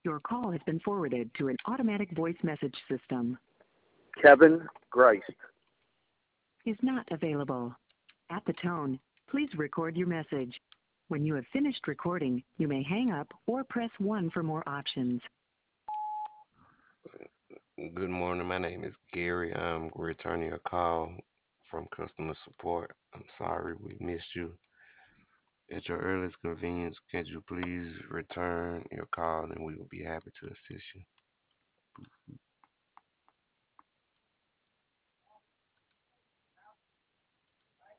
Your call has been forwarded to an automatic voice message system. Kevin Grice. Is not available. At the tone, please record your message. When you have finished recording, you may hang up or press 1 for more options. Good morning. My name is Gary. I'm returning a call from customer support. I'm sorry we missed you. At your earliest convenience, can you please return your call and we will be happy to assist you.